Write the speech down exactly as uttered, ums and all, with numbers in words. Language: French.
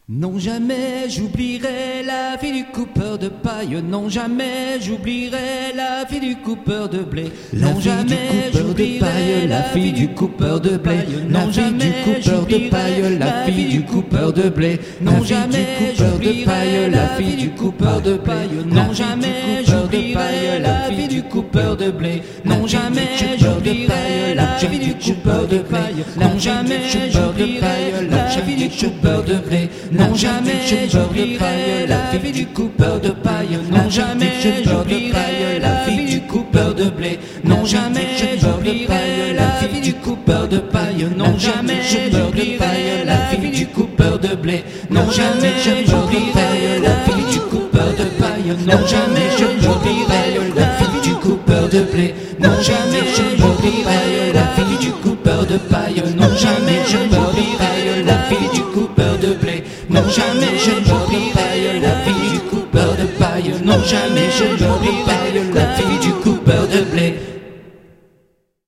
Non jamais j'oublierai la fille du coupeur de paille. Non jamais j'oublierai la fille du coupeur de blé. Non jamais j'oublierai la fille du coupeur de blé. Non jamais j'oublierai la fille du coupeur de blé. Non jamais j'oublierai la fille du coupeur de paille. Non jamais j'oublierai la fille du coupeur de blé. Non jamais j'oublierai la fille du coupeur de paille. Non jamais j'oublierai la fille du coupeur de blé. Non jamais j'oublierai la fille du coupeur de paille. Non jamais j'oublierai la fille du coupeur de blé. Non jamais j'oublierai la fille du coupeur de paille. Non jamais j'oublierai la fille du coupeur de blé. Non jamais j'oublierai la fille du coupeur de paille. Non jamais j'oublierai la fille du coupeur de blé. Non jamais j'oublierai la fille du coupeur de paille. Non jamais j'oublierai la fille du coupeur de blé. Non jamais j'oublierai la fille du coupeur de paille. Non jamais j'oublierai la fille du coupeur de blé.